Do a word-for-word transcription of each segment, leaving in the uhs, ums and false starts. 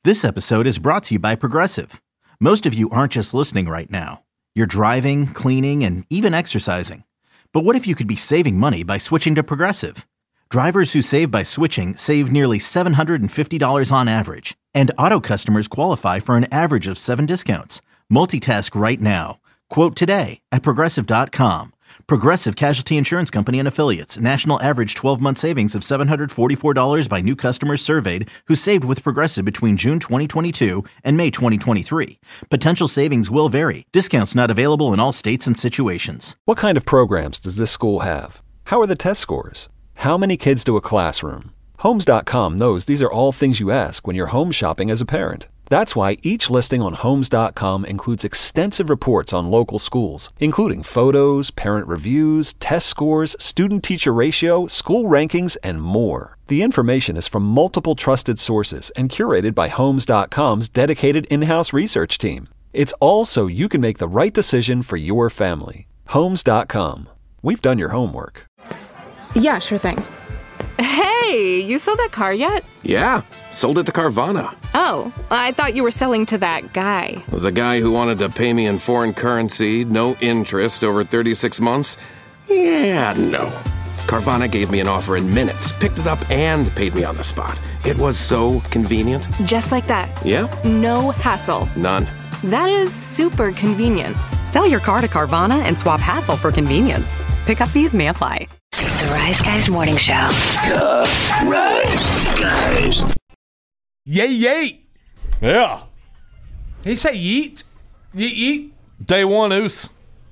This episode is brought to you by Progressive. Most of you aren't just listening right now. You're driving, cleaning, and even exercising. But what if you could be saving money by switching to Progressive? Drivers who save by switching save nearly seven hundred fifty dollars on average. And auto customers qualify for an average of seven discounts. Multitask right now. Quote today at Progressive dot com. Progressive Casualty Insurance Company and Affiliates. National average twelve-month savings of seven hundred forty-four dollars by new customers surveyed who saved with Progressive between June twenty twenty-two and May twenty twenty-three. Potential savings will vary. Discounts not available in all states and situations. What kind of programs does this school have? How are the test scores? How many kids do a classroom? Homes dot com knows these are all things you ask when you're home shopping as a parent. That's why each listing on Homes dot com includes extensive reports on local schools, including photos, parent reviews, test scores, student-teacher ratio, school rankings, and more. The information is from multiple trusted sources and curated by Homes dot com's dedicated in-house research team. It's all so you can make the right decision for your family. Homes dot com. We've done your homework. Yeah, sure thing. Hey, you sold that car yet? Yeah, sold it to Carvana. Oh, I thought you were selling to that guy. The guy who wanted to pay me in foreign currency, no interest, over thirty-six months? Yeah, no. Carvana gave me an offer in minutes, picked it up, and paid me on the spot. It was so convenient. Just like that. Yep. No hassle. None. That is super convenient. Sell your car to Carvana and swap hassle for convenience. Pickup fees may apply. The Rise Guys Morning Show. The Rise Guys. Yay, yay. Yeah. Did he say yeet? Yeet, yeet? Day one, oos.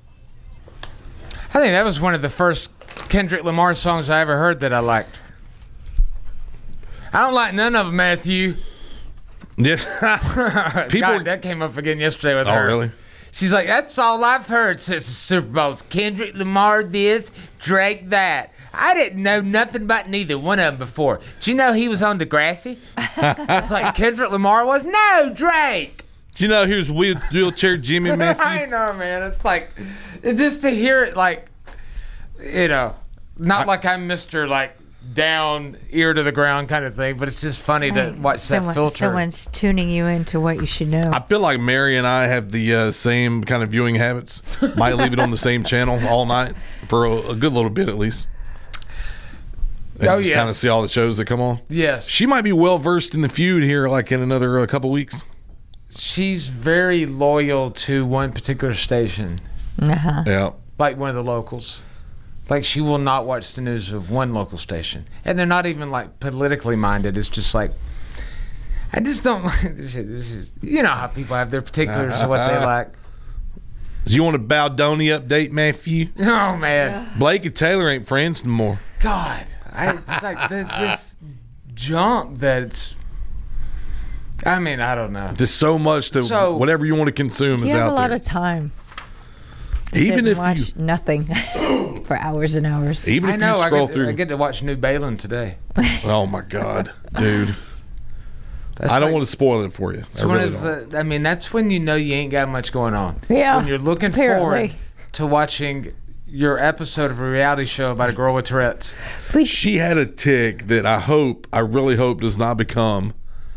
I think that was one of the first Kendrick Lamar songs I ever heard that I liked. I don't like none of them, Matthew. Yeah. People, God, that came up again yesterday with oh, her. Oh, really? She's like, that's all I've heard since the Super Bowl. It's Kendrick Lamar this, Drake that. I didn't know nothing about neither one of them before. Do you know he was on Degrassi? It's like Kendrick Lamar was? No, Drake. Do you know he was wheel- wheelchair Jimmy Matthew? I know, man. It's like, it's just to hear it like, you know, not I, like I'm Mister like, down ear to the ground kind of thing, but it's just funny right. to watch Someone, that filter. Someone's tuning you into what you should know. I feel like Mary and I have the uh, same kind of viewing habits. Might leave it on the same channel all night for a, a good little bit at least. And oh, just yes. kind of see all the shows that come on. Yes. She might be well versed in the feud here like in another uh, couple weeks. She's very loyal to one particular station. Uh-huh. Yeah. Like one of the locals. Like, she will not watch the news of one local station. And they're not even, like, politically minded. It's just like, I just don't like this. This is, you know how people have their particulars of what they like. Do you want a Baldoni update, Matthew? Oh, man. Blake and Taylor ain't friends no more. God. I, it's like the, this junk that's, I mean, I don't know. Just so much to so, whatever you want to consume you is out there. You have a lot of time. Even if watch you nothing for hours and hours. Even if I know. you scroll I get, through, I get to watch New Balin today. Oh my God, dude! That's I don't like, want to spoil it for you. It's I one really of don't. the. I mean, that's when you know you ain't got much going on. Yeah. When you're looking apparently. forward to watching your episode of a reality show about a girl with Tourette's. She had a tick that I hope, I really hope, does not become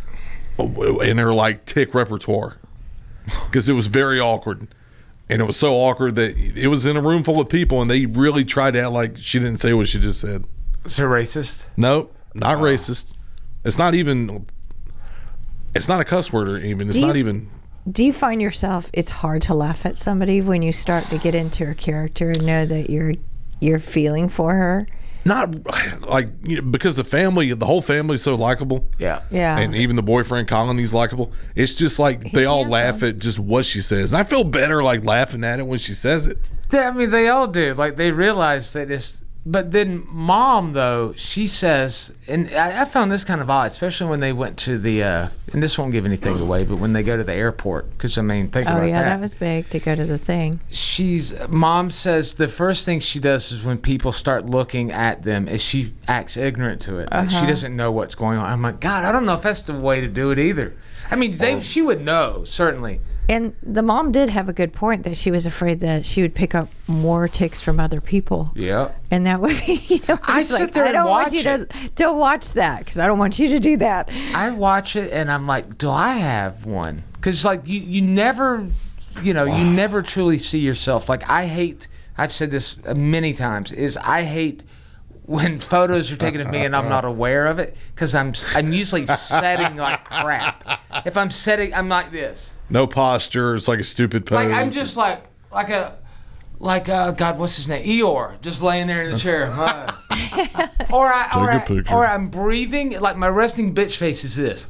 in her like tick repertoire, because it was very awkward. And it was so awkward that it was in a room full of people, and they really tried to act like she didn't say what she just said. Is it racist? No, not oh. racist. It's not even. It's not a cuss word or even. It's do not you, even. Do you find yourself? It's hard to laugh at somebody when you start to get into her character and know that you're you're feeling for her. Not like you know, because the family, the whole family is so likable. Yeah, yeah. And even the boyfriend Colin, he's likable. It's just like He's they all handsome. laugh at just what she says. And I feel better like laughing at it when she says it. Yeah, I mean, they all do. Like they realize that it's. But then mom, though, she says, and I, I found this kind of odd, especially when they went to the, uh, and this won't give anything away, but when they go to the airport, because, I mean, think oh, about yeah, that. that was big to go to the thing. She's, mom says the first thing she does is when people start looking at them, is she acts ignorant to it. Like Uh-huh. she doesn't know what's going on. I'm like, God, I don't know if that's the way to do it either. I mean, they, she would know, certainly. And the mom did have a good point that she was afraid that she would pick up more ticks from other people. Yeah. And that would be, you know, I it's sit like, there I and don't watch want you it. to don't watch that because I don't want you to do that. I watch it and I'm like, do I have one? Because like you, you never, you know, you never truly see yourself. Like I hate. I've said this many times. Is I hate when photos are taken of me and I'm not aware of it because I'm I'm usually setting like crap. If I'm setting, I'm like this. No posture. It's like a stupid pose. Like I'm just like like a like uh, God, what's his name? Eeyore, just laying there in the chair. Uh, or I or, I, or I'm breathing. Like my resting bitch face is this.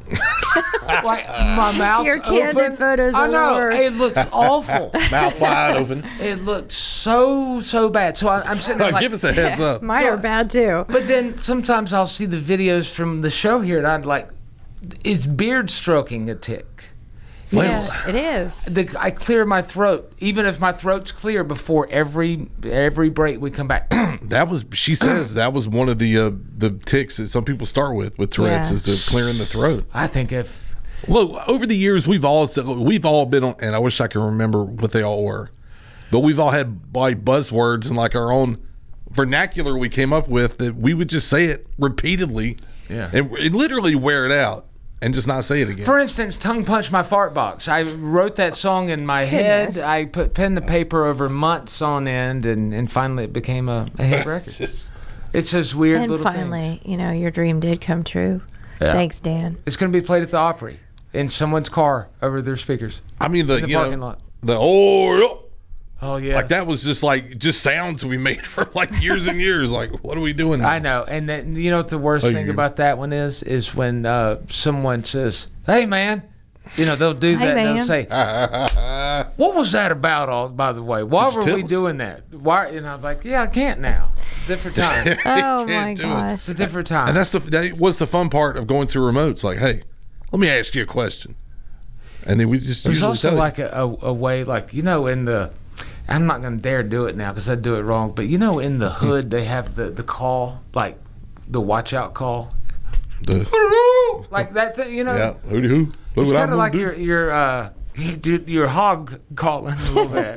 Like my mouth's Your candid open. photos are I know the worst. it looks awful. Mouth wide open. It looks so so bad. So I, I'm sitting there like, give us a heads up. Mine are bad too. But then sometimes I'll see the videos from the show here, and I'd like, is beard stroking a tick? Yes, it is. The, I clear my throat, even if my throat's clear before every every break we come back. That was, she says, that was one of the uh, the ticks that some people start with with Tourette's Yeah. is the clearing the throat. I think if Look, over the years we've all said, we've all been on, and I wish I could remember what they all were, but we've all had like buzzwords and like our own vernacular we came up with that we would just say it repeatedly, Yeah. and, and literally wear it out and just not say it again. For instance, tongue punch my fart box. I wrote that song in my Goodness. head. I put pen to paper over months on end, and, and finally it became a, a hit record. It's those weird And little finally, things. you know, your dream did come true. Yeah. Thanks, Dan. It's going to be played at the Opry in someone's car over their speakers. I mean, the, In the you parking know, lot. the oh, Oh yeah, like that was just like just sounds we made for like years and years. Like, what are we doing now? I know, and then, you know what the worst Oh, thing you- about that one is? Is when uh, someone says, "Hey, man," you know they'll do Hey, that. And they'll man. say, "What was that about?" All by the way, why Could you were tell we us? doing that? Why? And I'm like, "Yeah, I can't now. It's a different time. Oh can't my do it. gosh. It's a different time." And that's the that was the fun part of going to remotes. Like, hey, let me ask you a question, and then we just There's usually also tell you. like a, a, a way, like you know, in the. I'm not going to dare do it now because I'd do it wrong. But you know, in the hood, they have the, the call, like the watch out call, the, like that thing. You know, yeah, who who? What it's would I kind of like do? your your uh your, your hog calling a little bit,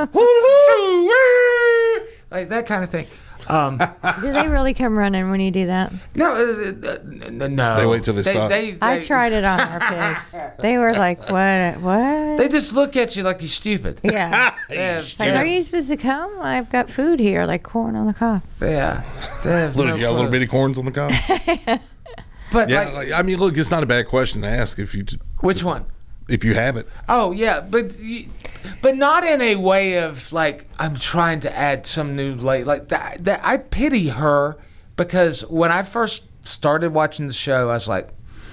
like that kind of thing. Um, Do they really come running when you do that? no, uh, uh, no, no. They wait till they stop. They, I they- tried it on our pigs. They were like, what? What? They just look at you like you're stupid. yeah. They have- It's like, are you supposed to come? I've got food here, like corn on the cob. Yeah. They have Little, no you got little clue. bitty corns on the cob. But Yeah, like, like, I mean, look, it's not a bad question to ask if you which one? if you have it. Oh yeah, but you, but not in a way of like I'm trying to add some new late like that. That I pity her because when I first started watching the show, I was like,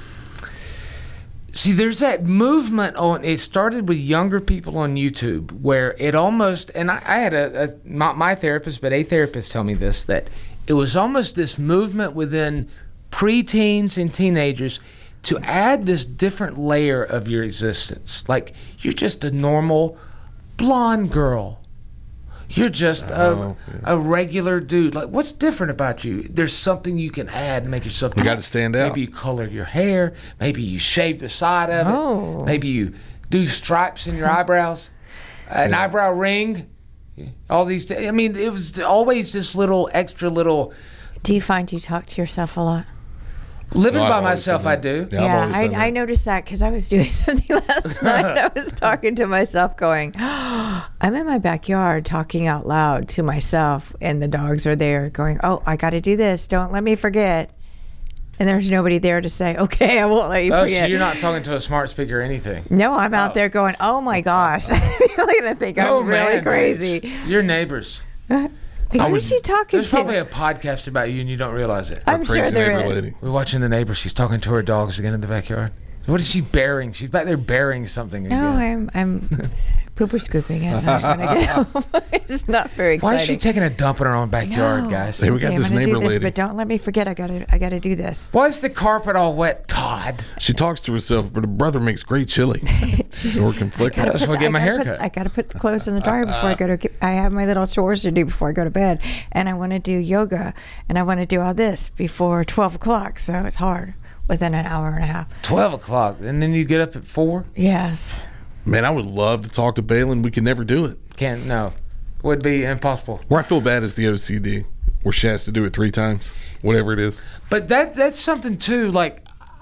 see, there's that movement on. It started with younger people on YouTube where it almost and I, I had a, a not my therapist, but a therapist tell me this that it was almost this movement within preteens and teenagers to add this different layer of your existence. Like, you're just a normal blonde girl. You're just Oh, a, yeah. a regular dude. Like, what's different about you? There's something you can add and make yourself You gotta stand out. Maybe you color your hair. Maybe you shave the side of Oh. it. Maybe you do stripes in your eyebrows. An eyebrow ring. All these. I mean, it was always this little extra little. Do you find you talk to yourself a lot? Living No, I've by always myself, done I that. do. Yeah, I've always done that. I, I noticed that because I was doing something last night. I was talking to myself going, I'm in my backyard talking out loud to myself, and the dogs are there going, oh, I got to do this. Don't let me forget. And there's nobody there to say, okay, I won't let you Oh, so forget. you're not talking to a smart speaker or anything. No, I'm out Oh. there going, oh my gosh. You're going to think I'm Oh, really man, crazy. bitch. Your neighbors. Who is she talking There's to? probably a podcast about you and you don't realize it. I'm sure Crazy there neighbor is. lady. We're watching the neighbor. She's talking to her dogs again in the backyard. What is she bearing? She's back there bearing something again. No, I'm I'm pooper scooping it. I'm gonna get home. It's not very exciting. Why is she taking a dump in her own backyard, No. guys? Hey, we got Okay, this I'm gonna neighbor do this, lady. but don't let me forget. I gotta I gotta do this. Why is the carpet all wet, Todd? She talks to herself, but her brother makes great chili. So we're conflicted. I just want to get my I hair gotta put- cut. I gotta put the clothes in the dryer before I go to. I have my little chores to do before I go to bed, and I want to do yoga, and I want to do all this before twelve o'clock. So it's hard within an hour and a half. twelve o'clock. And then you get up at four? Yes. Man, I would love to talk to Balin. We could never do it. Can't, no. Would be impossible. Where I feel bad is the O C D, where she has to do it three times, whatever it is. But that that's something, too, like,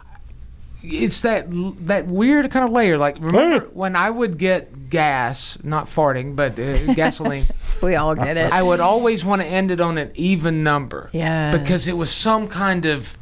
it's that that weird kind of layer. Like, remember when I would get gas, not farting, but uh, gasoline. We all get it. I would always want to end it on an even number. Yes. Because it was some kind of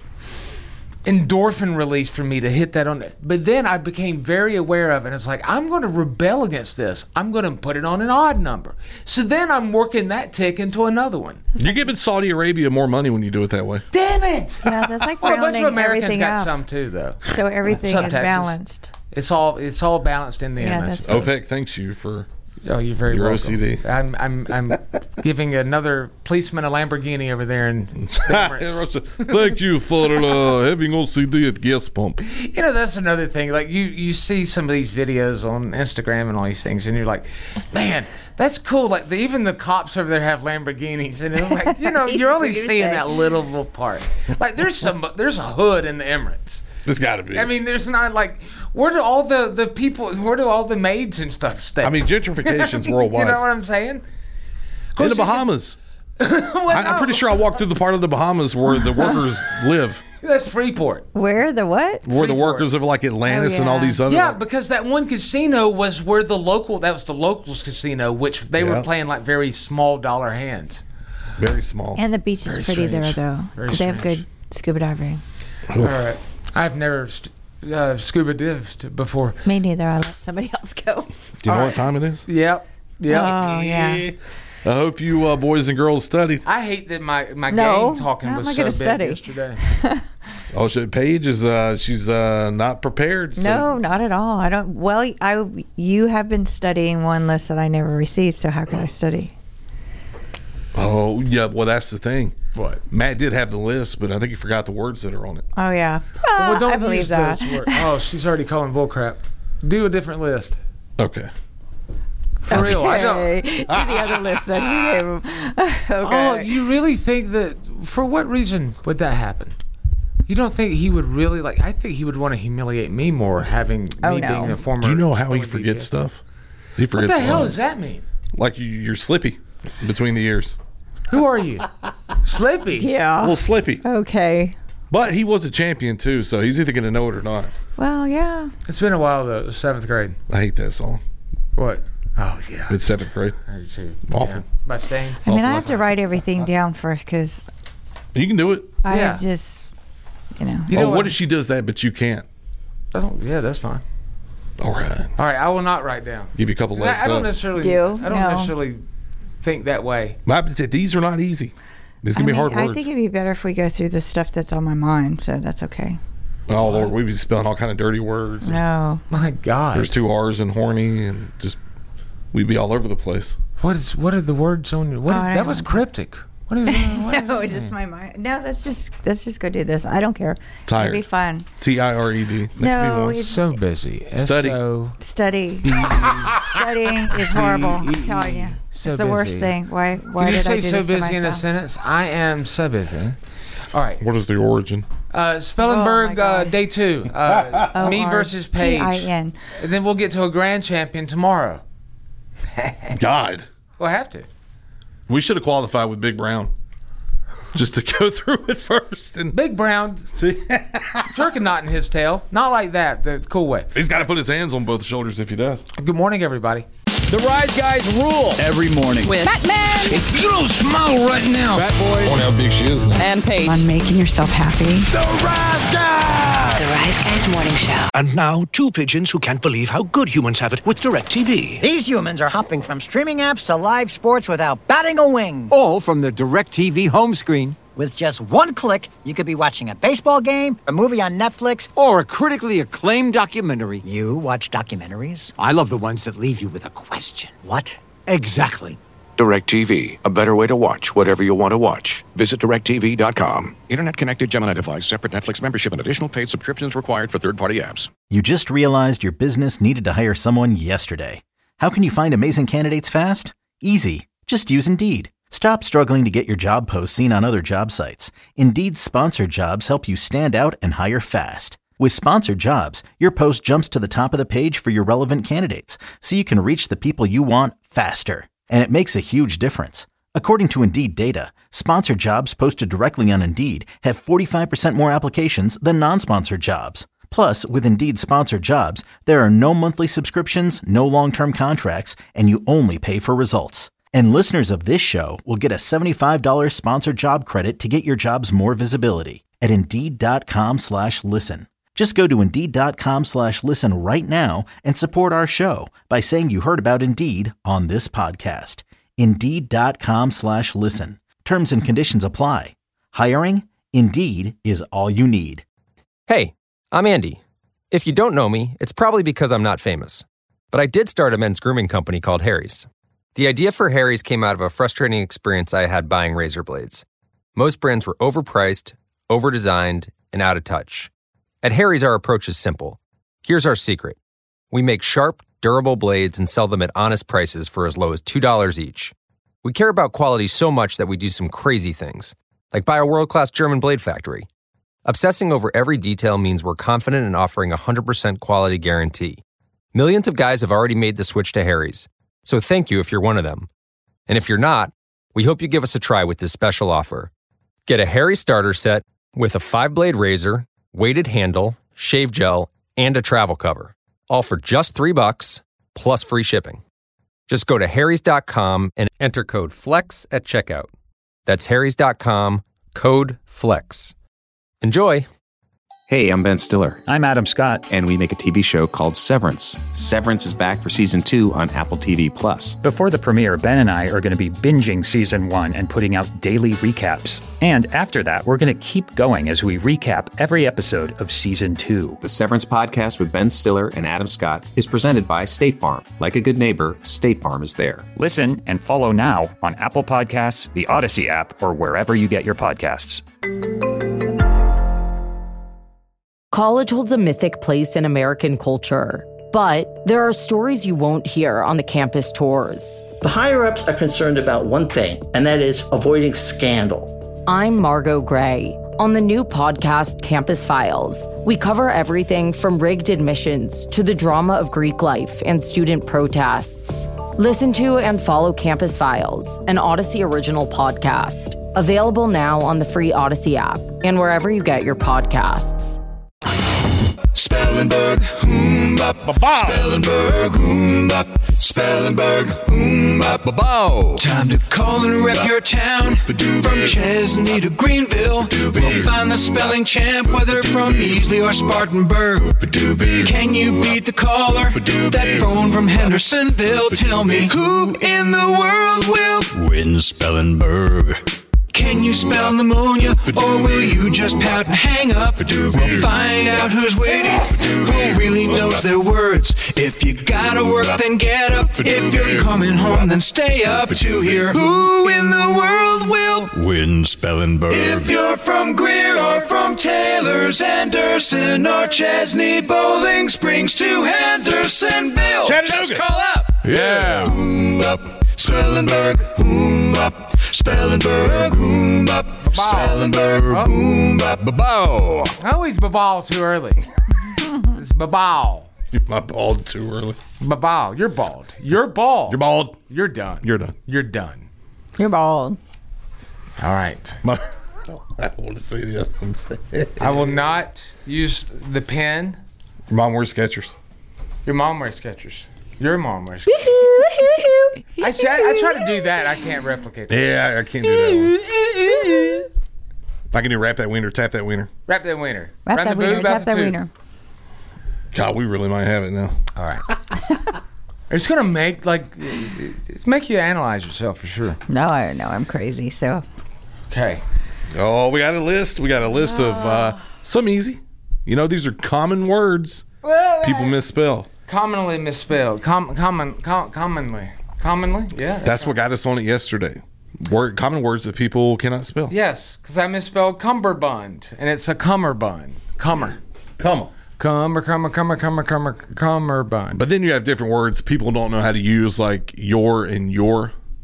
endorphin release for me to hit that on it. But then I became very aware of it. It's like, I'm going to rebel against this. I'm going to put it on an odd number. So then I'm working that tick into another one. You're giving Saudi Arabia more money when you do it that way. Damn it! Yeah, that's like well, a bunch rounding of Americans everything got up. some too, though. So everything Some is taxes. balanced. It's all it's all balanced in the Yeah, end. that's OPEC thanks you for Oh, you're very your welcome. O C D. I'm I'm I'm giving another policeman a Lamborghini over there in Emirates. Thank you for uh, having O C D at gas pump. You know, that's another thing. Like you, you see some of these videos on Instagram and all these things, and you're like, man, that's cool. Like the, even the cops over there have Lamborghinis, and it's like, you know, you're only seeing that little little part. Like there's some, there's a hood in the Emirates. There's got to be. I mean, there's not like where do all the, the people, where do all the maids and stuff stay? I mean, gentrification's worldwide. You know what I'm saying? In the Bahamas. well, I, I'm pretty sure I walked through the part of the Bahamas where the workers live. That's Freeport. Where the what? Where the workers of like Atlantis Oh, and all yeah. these other. Yeah, because that one casino was where the local, that was the locals casino, which they Yeah. were playing like very small dollar hands. Very small. And the beach is Very pretty strange. there, though. Very They have strange. good scuba diving. All right. I've never st- uh, scuba dived before. Me neither. I let somebody else go. Do you know what time it is? Yep. Yep. Oh, yeah. I hope you uh, boys and girls studied. I hate that my, my No, game talking how was am I so gonna big study? yesterday. Oh, shit. Paige is uh, she's uh, not prepared. So. No, not at all. I don't. Well, I you have been studying one list that I never received, so how can I study? Oh, yeah. Well, that's the thing. What? Matt did have the list, but I think he forgot the words that are on it. Oh yeah. Well, Ah, don't I believe use that. those words. Oh, she's already calling bullcrap. Do a different list. Okay. For real. I don't. Okay. Do the other list that you gave him. Okay. Oh, you really think that? For what reason would that happen? You don't think he would really like? I think he would want to humiliate me more, having Oh, me no. being a former. Do you know how he spelling forgets bee stuff? He What forgets the a hell lot. does that mean? Like you, you're slippy between the ears. Who are you? Slippy. A yeah. little slippy. Okay. But he was a champion too, so he's either going to know it or not. Well, yeah. It's been a while though. Seventh grade. I hate that song. What? Oh yeah. It's seventh grade. I do too. Awful. Yeah. By Stain. I mean, I have to write everything down first because You can do it. I Yeah. just, you know. You oh, know what what? if she does that, but you can't? Oh yeah, that's fine. All right. All right, I will not write down. Give you a couple 'Cause legs I, I don't up. necessarily. Do? I don't No. necessarily think that way. My- These are not easy. These I can be mean, hard I words. think it'd be better if we go through the stuff that's on my mind, so that's okay. Oh Lord, we'd be spelling all kind of dirty words. No. My God. There's two R's in horny, and just we'd be all over the place. What is? What are the words on your? What Oh, is, I that don't was know. cryptic. What is? What is No, it's just my mind. No, let's just let's just go do this. I don't care. Tired. It'll be fun. T I R E D. No, it's so busy. Study. So study. Studying is horrible. I'm telling you, So it's the worst busy. thing. Why? Why Did you did I say do so this to busy in a myself? sentence? I am so busy. All right. What is the origin? Uh, Spellenberg, Oh, my uh, God. day two. Uh, me O R versus Paige. T I N. And then we'll get to a grand champion tomorrow. God, We'll have to. we should have qualified with Big Brown, just to go through it first. And Big Brown see, jerking knot in his tail. Not like that, the cool way. he's got to put his hands on both shoulders if he does. Good morning, everybody. The Rise Guys rule every morning. With Batman If you don't smile right now, Fat Boy, Wonder how big she is now. and Paige. On making yourself happy. The Rise Guys. The Rise Guys Morning Show. And now, two pigeons who can't believe how good humans have it with DirecTV. These humans are hopping from streaming apps to live sports without batting a wing. All from the DirecTV home screen. With just one click, you could be watching a baseball game, a movie on Netflix, or a critically acclaimed documentary. You watch documentaries? I love the ones that leave you with a question. What? Exactly. DirecTV, a better way to watch whatever you want to watch. Visit direct T V dot com. Internet connected Gemini device, separate Netflix membership, and additional paid subscriptions required for third-party apps. You just realized your business needed to hire someone yesterday. How can you find amazing candidates fast? Easy. Just use Indeed. Stop struggling to get your job posts seen on other job sites. Indeed's sponsored jobs help you stand out and hire fast. With Sponsored Jobs, your post jumps to the top of the page for your relevant candidates, so you can reach the people you want faster. And it makes a huge difference. According to Indeed data, sponsored jobs posted directly on Indeed have forty-five percent more applications than non-sponsored jobs. Plus, with Indeed Sponsored Jobs, there are no monthly subscriptions, no long-term contracts, and you only pay for results. And listeners of this show will get a seventy-five dollars sponsored job credit to get your jobs more visibility at Indeed.com slash listen. Just go to Indeed.com slash listen right now and support our show by saying you heard about Indeed on this podcast. Indeed.com slash listen. Terms and conditions apply. Hiring? Indeed is all you need. Hey, I'm Andy. If you don't know me, it's probably because I'm not famous. But I did start a men's grooming company called Harry's. The idea for Harry's came out of a frustrating experience I had buying razor blades. Most brands were overpriced, overdesigned, and out of touch. At Harry's, our approach is simple. Here's our secret. We make sharp, durable blades and sell them at honest prices for as low as two dollars each. We care about quality so much that we do some crazy things, like buy a world-class German blade factory. Obsessing over every detail means we're confident in offering a one hundred percent quality guarantee. Millions of guys have already made the switch to Harry's, so thank you if you're one of them. And if you're not, we hope you give us a try with this special offer. Get a Harry starter set with a five-blade razor, weighted handle, shave gel, and a travel cover. All for just three bucks, plus free shipping. Just go to harrys dot com and enter code FLEX at checkout. That's harrys dot com, code FLEX. Enjoy! Hey, I'm Ben Stiller. I'm Adam Scott. And we make a T V show called Severance. Severance is back for season two on Apple T V Plus. Before the premiere, Ben and I are going to be binging season one and putting out daily recaps. And after that, we're going to keep going as we recap every episode of season two. The Severance podcast with Ben Stiller and Adam Scott is presented by State Farm. Like a good neighbor, State Farm is there. Listen and follow now on Apple Podcasts, the Odyssey app, or wherever you get your podcasts. College holds a mythic place in American culture, but there are stories you won't hear on the campus tours. The higher-ups are concerned about one thing, and that is avoiding scandal. I'm Margot Gray. On the new podcast, Campus Files, we cover everything from rigged admissions to the drama of Greek life and student protests. Listen to and follow Campus Files, an Odyssey original podcast. Available now on the free Odyssey app and wherever you get your podcasts. Spellenberg, hmm, bop, Spellenberg, hmm, bop, Spellenberg, hmm, bop, ba-bow. Time to call and rep your town. From Chesney to Greenville, we'll find the spelling champ, whether from Easley or Spartanburg. Can you beat the caller? That phone from Hendersonville. Tell me, who in the world will win Spellenberg? Can you spell pneumonia, or will you just pout and hang up? We'll find out who's waiting, who really knows their words. If you gotta work, then get up. If you're coming home, then stay up to hear who in the world will win Spellenberg. If you're from Greer or from Taylor's, Anderson or Chesney, Bowling Springs to Hendersonville, just call up. Yeah. Boom up, Spellenberg, boom up, Spellenberg, boom up, Spellenberg, boom up, ba-bow. Always ba-ball too early. It's ba-ball. You're my bald too early. Ba-ball. You're bald. You're bald. You're bald. You're done. You're done. You're done. You're bald. All right. My, I don't want to see the other ones. I will not use the pen. Your mom wears Skechers. Your mom wears Skechers. Your mom wears Skechers. I, see, I, I try to do that. I can't replicate that. Yeah, I can't do that one. I can do wrap that wiener, tap that wiener. Wrap that wiener. Wrap Run that the wiener, boob out tap the that tube. wiener. God, we really might have it now. All right. It's gonna make like it's make you analyze yourself for sure. No, I know I'm crazy. So. Okay. Oh, we got a list. We got a list of uh, some easy. You know, these are common words people misspell. Commonly misspelled. Com- common, com- commonly, commonly. Yeah. That's, that's what got us on it yesterday. Word, common words that people cannot spell. Yes, because I misspelled cummerbund, and it's a cummerbund. Cummer. Cummer. Cummer, cummer, cummer, cummer, cummer, cummerbund. But then you have different words people don't know how to use, like your and your.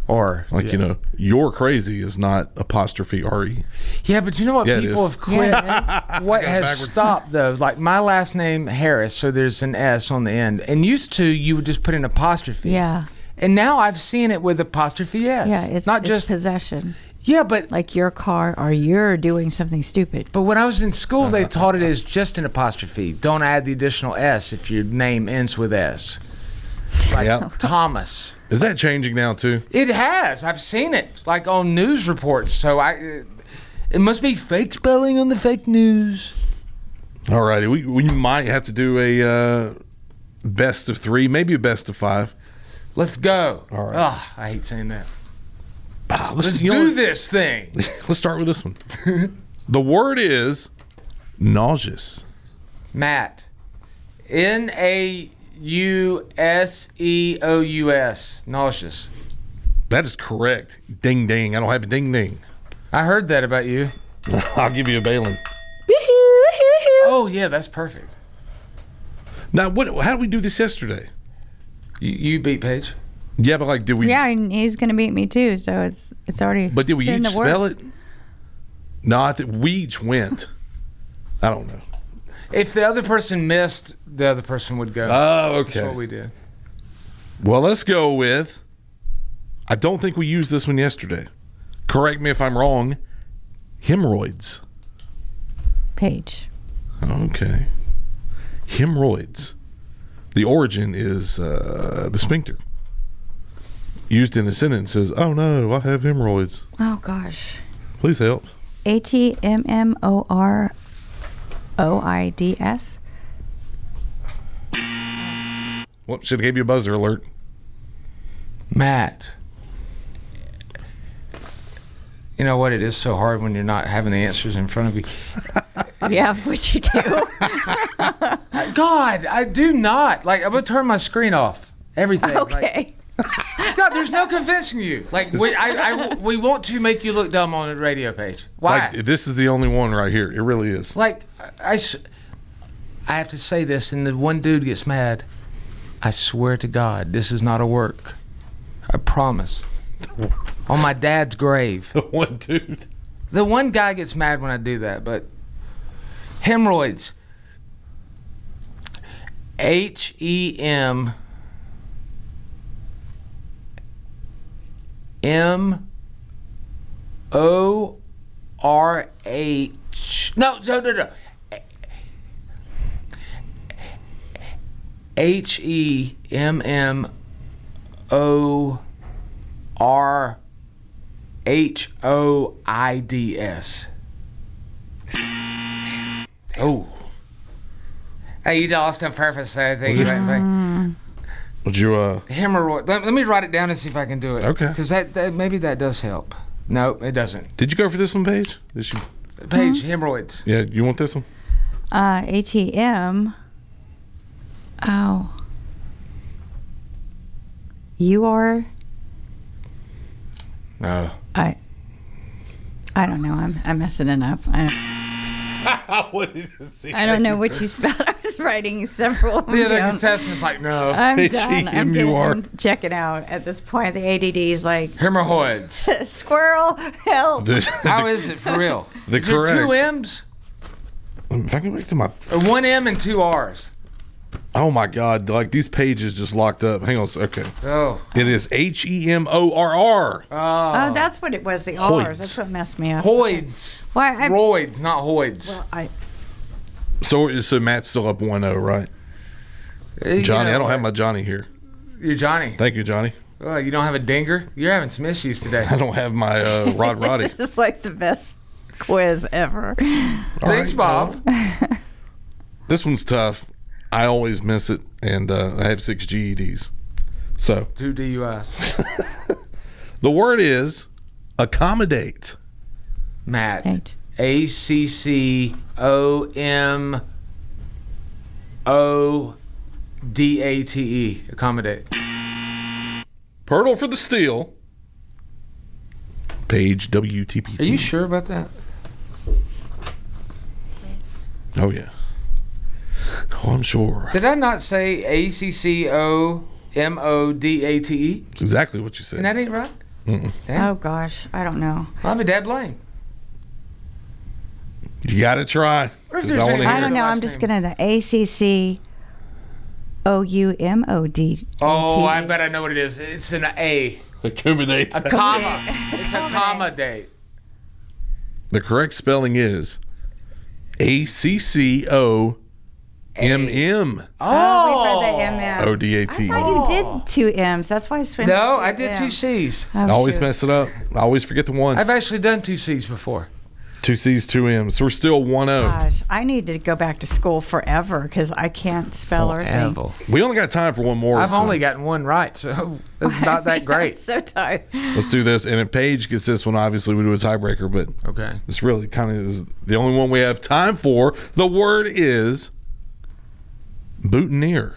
Or Like, yeah. you know, you're crazy is not apostrophe R E. Yeah, but you know what? Yeah, it People is. have quit. Yeah, What I got it has backwards. stopped, though, like my last name, Harris, so there's an S on the end. And used to, you would just put an apostrophe. Yeah. And now I've seen it with apostrophe S. Yeah, it's not it's just possession. Yeah, but like your car or you're doing something stupid. But when I was in school, they taught it as just an apostrophe. Don't add the additional S if your name ends with S. Like Yep. Thomas. Is that changing now too? It has. I've seen it, like on news reports. So I, it must be fake spelling on the fake news. All righty, we we might have to do a uh, best of three, maybe a best of five. Let's go. All right. Oh, I hate saying that. Ah, Let's you know do what? this thing. Let's start with this one. The word is nauseous. Matt. N A U S E O U S. Nauseous. That is correct. Ding ding. I don't have a ding ding. I heard that about you. I'll give you a Balin. Oh, yeah, that's perfect. Now, what? How did we do this yesterday? You, you beat Paige. Yeah, but like, did we? Yeah, and he's gonna beat me too. So it's it's already. But did we it's in each the spell works. it? No, I think we each went. I don't know. If the other person missed, the other person would go. Oh, okay. That's what we did. Well, let's go with. I don't think we used this one yesterday. Correct me if I'm wrong. Hemorrhoids. Page. Okay. Hemorrhoids. The origin is uh, the sphincter. Used in a sentence says, "Oh no, I have hemorrhoids. Oh gosh. Please help." H E M M O R O I D S. Well, should have gave you a buzzer alert. Matt. You know what? It is so hard when you're not having the answers in front of you. Yeah, what you do? God, I do not. Like, I'm going to turn my screen off. Everything. Okay. Like, God, there's no convincing you. Like, we, I, I, we want to make you look dumb on the radio page. Why? Like, this is the only one right here. It really is. Like, I, I, I have to say this, and the one dude gets mad. I swear to God, this is not a work. I promise. On my dad's grave. The one dude. The one guy gets mad when I do that, but hemorrhoids. H E M M O R H. No, no, no, no. H E M M O R H O I D S. Oh. Hey, you lost on purpose, so I think you right. Would you, uh... Hemorrhoid. Let, let me write it down and see if I can do it. Okay. Because that, that maybe that does help. No, it doesn't. Did you go for this one, Paige? Did you... Paige, hemorrhoids. Yeah, you want this one? Uh, H E M. Oh. You are. No. I. I don't know. I'm I'm messing it up. I, what did you see? I don't know what you spelled. I was writing several. The other down. contestant's like, no. I'm done. I'm, getting, H E M U R. I'm checking out at this point. The A D D is like Hemorrhoids. squirrel. Help. The, How is it for real? The is there two correct- M's? If I can back to my... Or one M and two R's? Oh my God! Like these pages just locked up. Hang on. a sec. Okay. Oh. It is H E M O R R. Oh, that's what it was. The Hoids. R's. That's what messed me up. Hoids. Why? I, Roids, not hoids. well, I. So, so Matt's still up one oh, right? You Johnny, know I don't what? have my Johnny here. You're Johnny. Thank you, Johnny. Oh, you don't have a dinger? You're having some issues today. I don't have my uh, Rod Roddy. This is like the best quiz ever. Thanks, Bob. This one's tough. I always miss it, and uh, I have six G E Ds. So Two D U Is. the word is accommodate. Matt. Right. A C C O M O D A T E. Accommodate. Hurdle for the steal. Page W T P T. Are you sure about that? Oh, yeah. Oh, I'm sure. Did I not say A C C O M O D A T E? It's exactly what you said. And that ain't right? Mm-mm. Oh, gosh. I don't know. I'll be dead blame. You got to try. What if 'cause there's I wanna any- hear I don't it. know. I'm just going to A C C O U M O D. Oh, I bet I know what it is. It's an A. Accommodate. A comma. It's a comma date. The correct spelling is A C C O M M Oh, we read the M M. O D A T. I thought you did two M's. That's why I swim. No, I did two C's. I always shoot. mess it up. I always forget the one. I've actually done two C's before. Two C's, two M's. So we're still one O. Gosh, I need to go back to school forever because I can't spell or think. Forever. We only got time for one more. I've so only gotten one right, so it's not that great. I'm so tired. let's do this. And if Paige gets this one, obviously we do a tiebreaker. But Okay. it's really kind of is the only one we have time for. The word is boutonniere.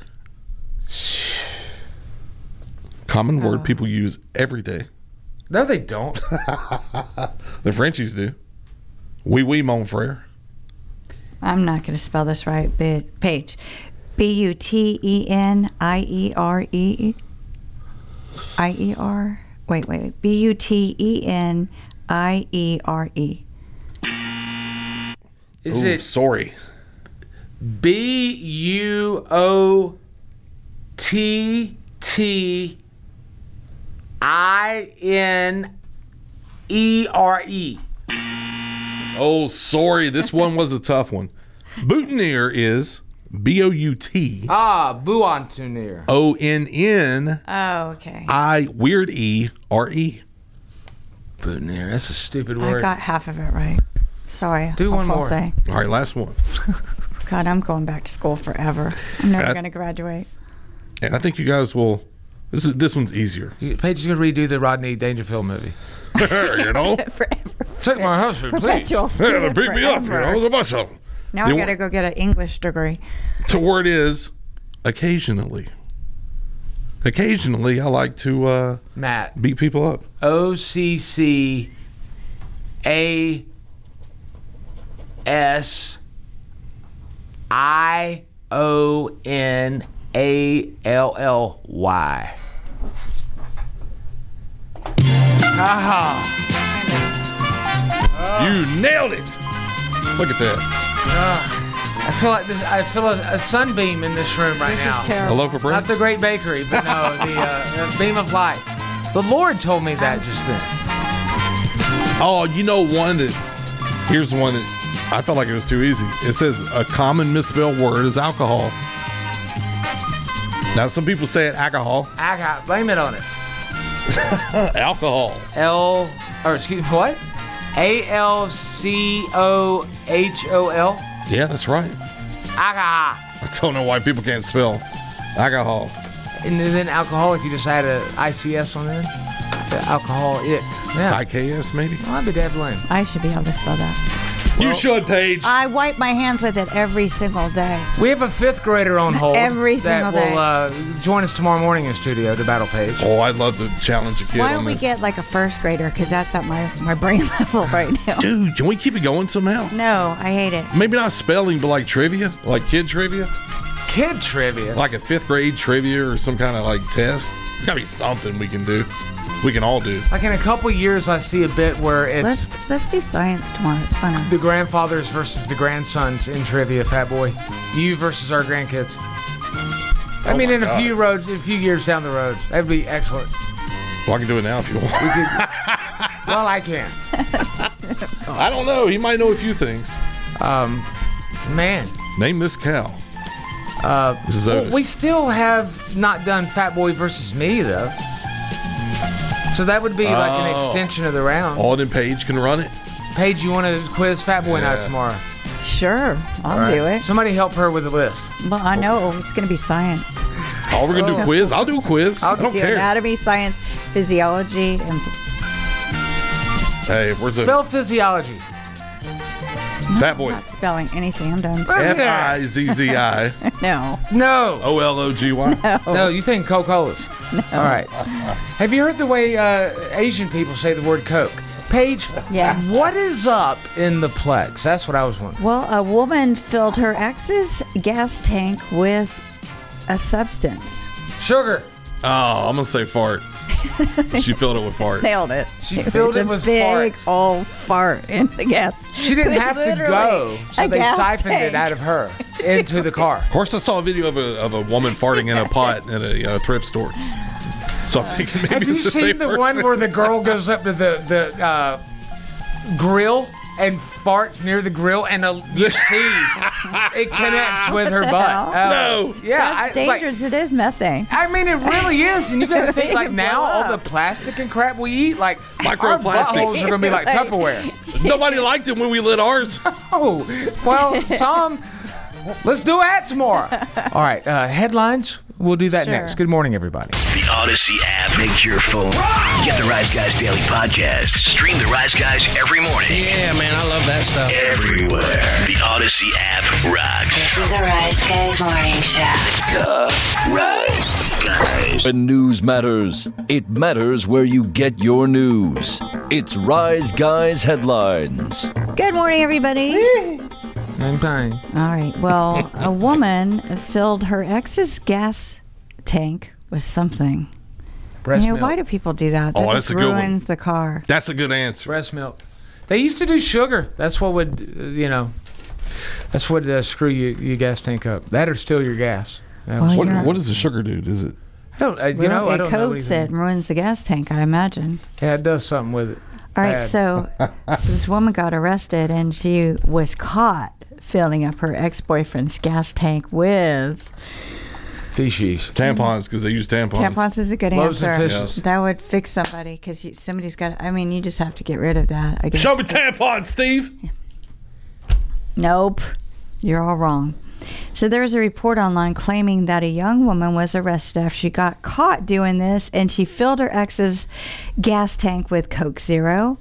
Common word people use every day. No, they don't. The Frenchies do. Oui, oui, mon frere. I'm not going to spell this right, but Paige. B U T E N I E R E. I E R. Wait, wait, wait. B U T E N I E R E. Is Ooh, it sorry. B U O T T I N E R E? Oh, sorry. This one was a tough one. Boutonniere is B O U T Ah, boutonniere. O N N Oh, okay. I weird E R E. Boutonniere. That's a stupid I word. got half of it right. Sorry. Do one I'll more. Say. All right, last one. God, I'm going back to school forever. I'm never I- going to graduate. And I think you guys will. This is this one's easier. Paige is going to redo the Rodney Dangerfield movie. You know? Take my husband, please. Perpetual Yeah, student they beat me up. You forever. know, there's a bunch of them. Now The I got to go get an English degree. The word is occasionally. Occasionally, I like to uh, Matt. beat people up. O C C A S I O N A L L Y. Ah. You nailed it. Look at that. Ah. I feel like this, I feel a, a sunbeam in this room right This is now. terrible. A loaf of bread? Not the Great Bakery, but no, the, uh, the beam of light. The Lord told me that just then. Oh, you know one that. Here's one that I felt like it was too easy. It says a common misspelled word is alcohol. Now some people say it alcohol. I got blame it on it. Alcohol. L or excuse me, what? A L C O H O L. Yeah, that's right. Alcohol. I don't know why people can't spell alcohol. And then alcoholic, you just add a I C S on it. The alcohol, yeah. yeah. I K S maybe. Well, I'd be dead blame. I should be able to spell that. You should, Paige. I wipe my hands with it every single day. We have a fifth grader on hold. Every that single day. will uh, join us tomorrow morning in studio to battle Paige. Oh, I'd love to challenge a kid Why on don't we this. get like a first grader? Because that's at my, my brain level right now. Dude, can we keep it going somehow? No, I hate it. Maybe not spelling, but like trivia, like kid trivia, Kid trivia. like a fifth grade trivia or some kind of like test. It's gotta be something we can do. We can all do. Like in a couple years, I see a bit where it's Let's let's do science tomorrow. It's fun. the grandfathers versus the grandsons in trivia. Fat boy, you versus our grandkids. I Oh mean, my in a God. few roads, a few years down the road, that'd be excellent. Well, I can do it now if you want. We could. Well, I can. I don't know. He might know a few things. Um, man. Name this cow. Uh, This is well, Otis. we still have not done Fat Boy versus me though. So that would be like an Oh. extension of the round. Alden Page can run it. Paige, you want to quiz Fat Boy and I Yeah. tomorrow? Sure, I'll All right. do it. Somebody help her with the list. Well, I know it's going to be science. Oh, we're gonna do a quiz. I'll do a quiz. I'll I don't do care. anatomy, science, physiology, and Hey, where's the Spell physiology. Fat Boy? I'm not spelling anything. I'm done. F I Z Z I No. No. O L O G Y. No. No, you think Coca-Cola's. No. All right. Have you heard the way uh, Asian people say the word Coke? Paige, Yes. what is up in the Plex? That's what I was wondering. Well, a woman filled her ex's gas tank with a substance. Sugar. Oh, I'm gonna say fart. She filled it with fart. Nailed it. She it filled was it a with big fart. old fart in the gas. She didn't It was have to literally go, so a they gas siphoned tank. it out of her into the car. Of course, I saw a video of a of a woman farting in a pot in a uh, thrift store. So I'm thinking maybe Have you it's the seen same the person. one where the girl goes up to the the uh, grill and farts near the grill, and a, you see it connects with her butt? Oh, No. yeah, That's I, it's like- dangerous. it is methane. I mean, it really is, and you got to think like Blow now all up. the plastic and crap we eat, like our Microplastics. buttholes are gonna be like Like- Tupperware. Nobody liked it when we lit ours. Oh, well, some. Let's do that tomorrow. All right, uh, headlines. We'll do that Sure. next. Good morning, everybody. The Odyssey app. Make your phone. Get the Rise Guys Daily Podcast. Stream the Rise Guys every morning. Yeah, man, I love that stuff. Everywhere. The Odyssey app rocks. This is the Rise Guys Morning Show. The Rise Guys. When news matters, it matters where you get your news. It's Rise Guys Headlines. Good morning, everybody. I'm fine. All right. Well, a woman filled her ex's gas tank with something. Breast you know, milk. why do people do that? That Oh, just that's a good one. ruins the car. That's a good answer. Breast milk. They used to do sugar. That's what would, uh, you know, that's what uh, screw you, your gas tank up. That or steal your gas. That was- Well, What, you're- what does the sugar do? Does it? I don't, uh, you know, I it don't know coats anything. it and ruins the gas tank, I imagine. Yeah, it does something with it. All right, Bad. so, so this woman got arrested and she was caught filling up her ex-boyfriend's gas tank with Feces. Tampons, because they use tampons. tampons. Is a good Loaves answer. and fishes. That would fix somebody because somebody's got. I mean, you just have to get rid of that. I guess. Show me tampons, Steve. Nope, you're all wrong. So there's a report online claiming that a young woman was arrested after she got caught doing this, and she filled her ex's gas tank with Coke Zero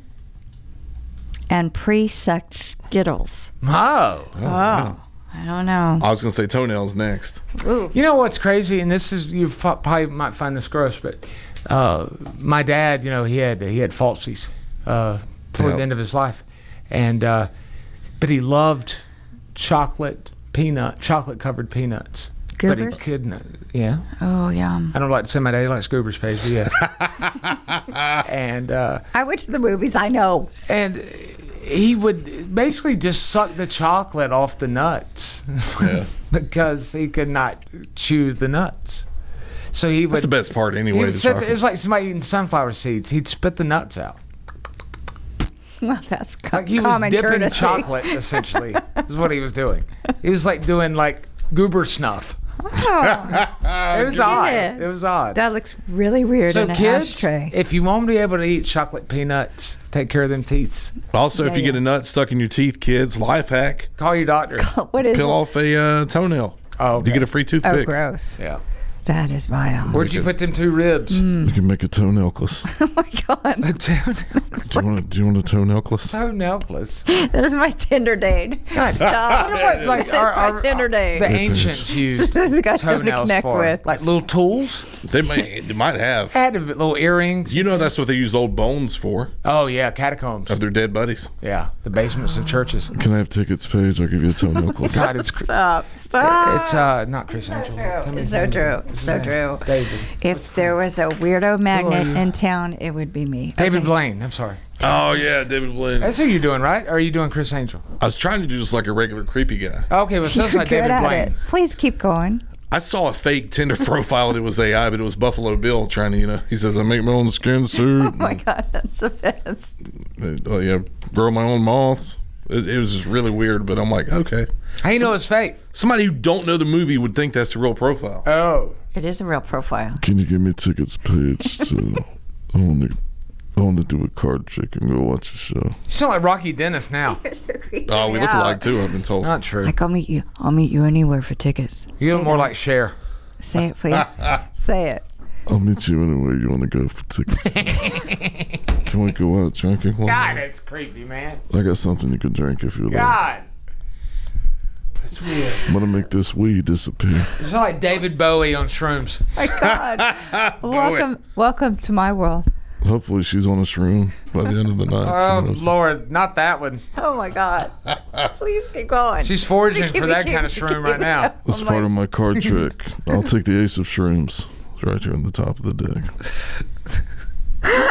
and pre-sucked Skittles. Oh. Oh, I don't know. I was going to say toenails next. Ooh. You know what's crazy, and this is you f- probably might find this gross, but uh, my dad, you know, he had he had falsies uh, toward Yep. the end of his life, and uh, but he loved chocolate peanut, chocolate covered peanuts. But he Goobers? couldn't. Yeah. Oh, yum. I don't like to say my dad likes Goobers page, but yeah. and uh, I went to the movies. I know. and he would basically just suck the chocolate off the nuts Yeah. because he could not chew the nuts. So he would. That's the best part He anyway. would the sit there, chocolate. it was like somebody eating sunflower seeds. He'd spit the nuts out. Well, that's co- Like he was common dipping courtesy. chocolate, essentially, is what he was doing. He was like doing like goober snuff. Oh, It was Get odd. it. It was odd. that looks really weird So in an kids, ashtray. if you want to be able to eat chocolate peanuts, take care of them teeth. Also, Yeah, if you get a yes. nut stuck in your teeth, kids, life hack: Call your doctor. What is peel it? off a uh, toenail. Oh, okay. You get a free Oh, toothpick. gross. Yeah. That is vile. Where'd you put them two ribs? You can make a toe necklace. Oh my god, A toe Do you want a, do you want a toe necklace? toe necklace. that is my Tinder date. God, Stop. what about, like, That's our- my our- Tinder date. The ancients used This has got something to toenails connect for with. like little tools. They might they might have. Had little earrings. You know that's what they use old bones for, Oh yeah, catacombs. of their dead buddies. Yeah, the basements of churches. Can I have tickets, Paige? I'll give you a toe necklace. God, it's cr- Stop. Stop. it's uh not Chris Angel. Tell me It's his so name. true. What's his So name? true. David. If there was a weirdo magnet you? in town, it would be me. David Okay. Blaine. I'm sorry. Oh yeah, David Blaine. That's who you're doing, right? Or are you doing Chris Angel? I was trying to do just like a regular creepy guy. Okay, well, it sounds You're like good David at Blaine. it. Please keep going. I saw a fake Tinder profile that was A I, but it was Buffalo Bill trying to, you know, he says, I make my own skin suit. Oh my god, that's the best. and, uh, yeah, grow my own moths. It, it was just really weird, but I'm like, okay. How you know it's fake? Somebody who don't know the movie would think that's the real profile. Oh. It is a real profile. Can you give me tickets, Paige? To, I want to, I want to do a card trick and go watch a show. You sound like Rocky Dennis now. Oh, we look alike too, I've been told. Not true. Like I'll meet you. I'll meet you anywhere for tickets. You Say look more that. like Cher. Say it, please. Say it. I'll meet you anywhere you want to go for tickets. Can we go out drinking one God, night? that's creepy, man. I got something you can drink if you like. God. That's weird. I'm gonna make this weed disappear. You sound like David Bowie on shrooms. My God. welcome, welcome to my world. Hopefully she's on a shroom by the end of the night. Oh, You know what I'm saying? Lord, not that one. Oh my God. Please keep going. She's foraging Keep for it, that keep kind of it, shroom keep right it. now. That's Oh part my- of my card trick. I'll take the ace of shrooms. It's right here on the top of the deck.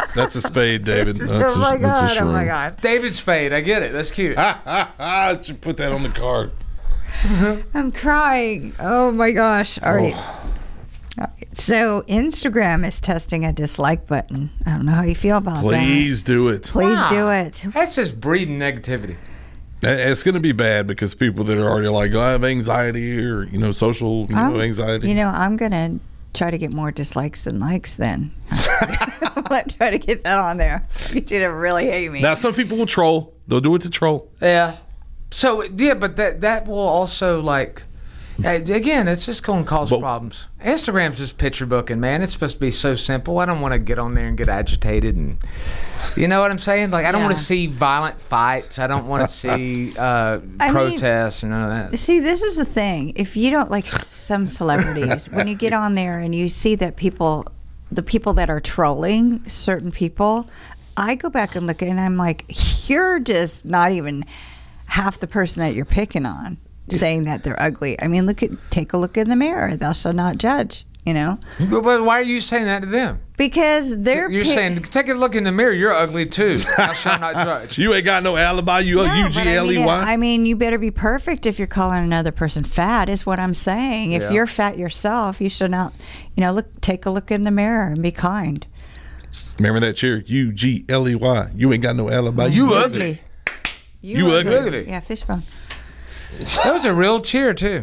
That's a spade, David. That's oh my a, that's god! a Oh my shrine. god! David Spade. I get it. That's cute. Should put that on the card. I'm crying. Oh my gosh! All right. Oh. All right. So Instagram is testing a dislike button. I don't know how you feel about Please that. do it. Please Wow. do it. That's just breeding negativity. It's going to be bad because people that are already like, oh, I have anxiety or, you know, social you know, I'm- anxiety. You know, I'm gonna try to get more dislikes than likes. Then I'm gonna try to get that on there. Get you to really hate me. Now, some people will troll. They'll do it to troll. Yeah. So yeah, but that that will also like. uh, Again, it's just going to cause But- problems. Instagram's just picture booking, man. It's supposed to be so simple. I don't want to get on there and get agitated, and you know what I'm saying. Like, I don't want Yeah. to see violent fights. I don't want to see uh, I mean- protests or none of that. See, this is the thing. If you don't like some celebrities, when you get on there and you see that people, the people that are trolling certain people, I go back and look and I'm like, you're just not even half the person that you're picking on, saying that they're ugly. I mean, look at, take a look in the mirror. Thou shalt not judge. You know, But but why are you saying that to them? because they're You're pi- saying, take a look in the mirror. You're ugly too. Thou shalt not judge. You ain't got no alibi. You No, U but G I L E mean, Y. I mean, you better be perfect if you're calling another person fat, is what I'm saying. If Yeah. you're fat yourself, you should not, you know, look, take a look in the mirror and be kind. Remember that cheer? U G L E Y. You ain't got no alibi. You ugly. You ugly. Yeah, fishbone. That was a real cheer too.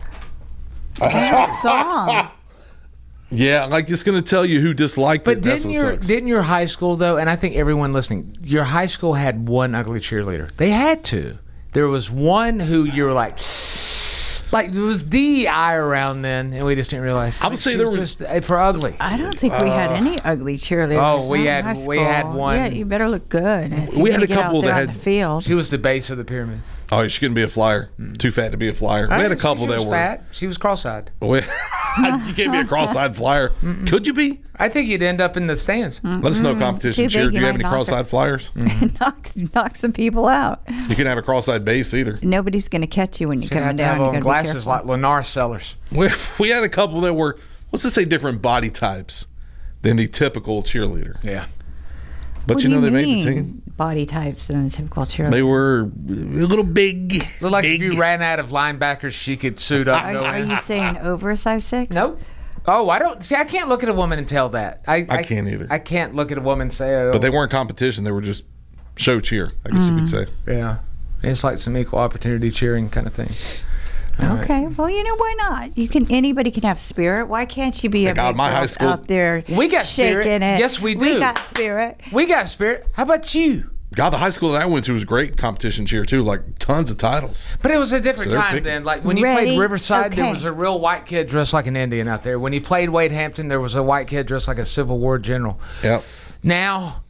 That song. Yeah, like it's going to tell you who disliked But it. That's didn't what your sucks. didn't your high school though? And I think everyone listening, your high school had one ugly cheerleader. They had to. There was one who you were like, like there was D E I around then, and we just didn't realize. I would Like, say she there was was- just uh, for ugly. I don't think we had Uh, any ugly cheerleaders. Oh, we not in had- high we had school. one- Yeah, you better look good. If We you're had gonna a get out couple there that on had- the field. She was the base of the pyramid. Oh, she couldn't be a flyer. Too fat to be a flyer. We had a couple she that was were. fat. She was cross-eyed. We- you can't be a cross-eyed flyer. Could you be? I think you'd end up in the stands. Let us know, competition Too cheer. big, Do you you have might any knock cross-eyed it. flyers? knock, knock some people out. You can have a cross-eyed base either. Nobody's going to catch you when you're She'd have coming to down. have You on got to be glasses careful. like Lennar Sellers. We, we had a couple that were, let's just say, different body types than the typical cheerleader. Yeah. But What you do know, they mean, made the team. Body types than the typical cheerleader. They were a little big. Looked like big. if you ran out of linebackers, she could suit up. Are, no are end. you saying over size six? Nope. Oh, I don't see. I can't look at a woman and tell that. I, I can't either. I can't look at a woman and say, oh. But they weren't competition. They were just show cheer, I guess you could say. Yeah. It's like some equal opportunity cheering kind of thing. All right. Okay, well, you know, why not? You can. Anybody can have spirit. Why can't you be a Like, out big my high girl school- out there? We got shaking spirit. it. Yes, we We do. got spirit. We got spirit. How about you? God, the high school that I went to was great competition cheer too, like tons of titles. But it was a different So they're time picking. then. Like when you Ready? played Riverside, there Okay. was a real white kid dressed like an Indian out there. When you played Wade Hampton, there was a white kid dressed like a Civil War general. Yep. Now,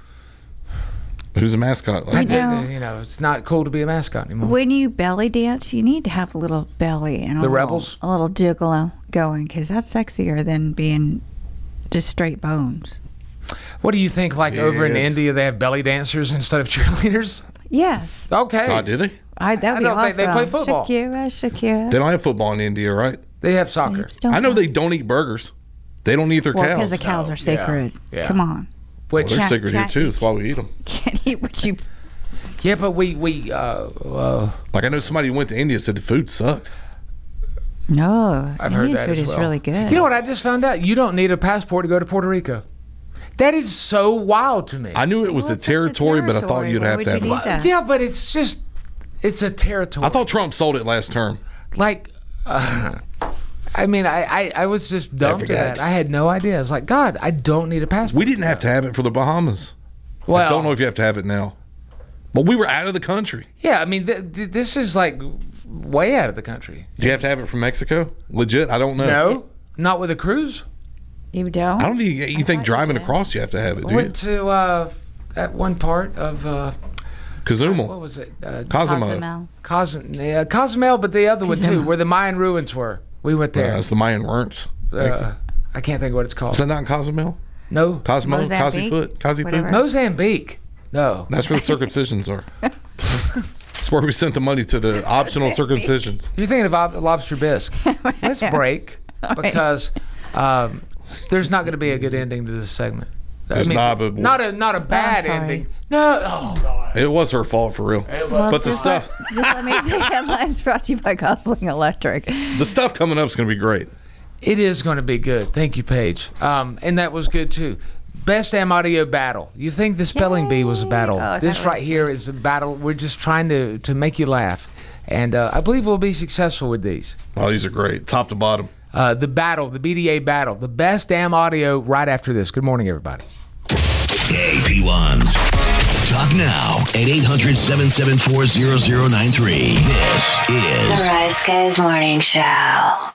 Who's the mascot? I Like, did- know- you know, it's not cool to be a mascot anymore. When you belly dance, you need to have a little belly and a The little, Rebels? a little jiggle going, because that's sexier than being just straight bones. What do you think? Like over in Yes. India, they have belly dancers instead of cheerleaders. Yes, Okay. oh, did they? I, that'd I be don't awesome. think they play football. Shakira, Shakira. They don't have football in India, right? They have soccer. Hips don't I know count. they don't eat burgers. They don't eat their Well, cows. because the cows No, are sacred. yeah, yeah. Come on, Well, Which they're Can't- sacred here can't too. eat. That's why we eat them. can't eat what you. yeah, but we we uh, uh Like I know somebody who went to India and said the food sucked. No, I've heard Indian that food as is well. really good. You know what I just found out? You don't need a passport to go to Puerto Rico. That is so wild to me. I knew it was Well, a it's just a territory, but I thought territory. you'd Why have would to you have. need Like, that? Yeah, but it's just it's a territory. I thought Trump sold it last term. like uh, I mean I, I, I was just dumb to forgot. that. I had no idea. It's like, God, I don't need a passport. We didn't have to have it for the Bahamas. I Well, don't know if you have to have it now. But we were out of the country. yeah, I mean th- th- this is like way out of the country. Do you have to have it from Mexico? Legit? I don't know. No, not with a cruise. You don't? I don't think you, you think driving across you have to have it, do you? Went to uh, that one part of uh, what Kazuma. was it? Uh, Cozumel. Cozumel. Cozum- yeah, Cozumel, but the other one too, Cozumel. where the Mayan ruins were. We went Yeah, there. that's the Mayan Werntz. Uh, I can't think of what it's called. Is that not in Cozumel? No, Cosmo? Mozambique? Kazifoot? Kazifoot? Whatever. Mozambique. No, That's where the circumcisions are. That's where we sent the money to the optional circumcisions. you're thinking of ob- lobster bisque. Let's break because um, there's not going to be a good ending to this segment. I It's mean, not, but not a not a bad sorry. ending. No, oh god, it was her fault for real. Well, but the just stuff, Let, just let me say headlines brought to you by Gosling Electric. the stuff coming up is going to be great. it is going to be good. Thank you, Paige. Um, and that was good too. Best damn audio battle. You think the spelling bee was a battle? Oh, this that right was- here is a battle. We're just trying to to make you laugh, and uh, I believe we'll be successful with these. Oh, these are great, top to bottom. Uh, the battle, the B D A battle, the best damn audio right after this. Good morning, everybody. Hey, P ones. Talk now at eight hundred, seven seven four, zero zero nine three. This is The Rise Guys Morning Show.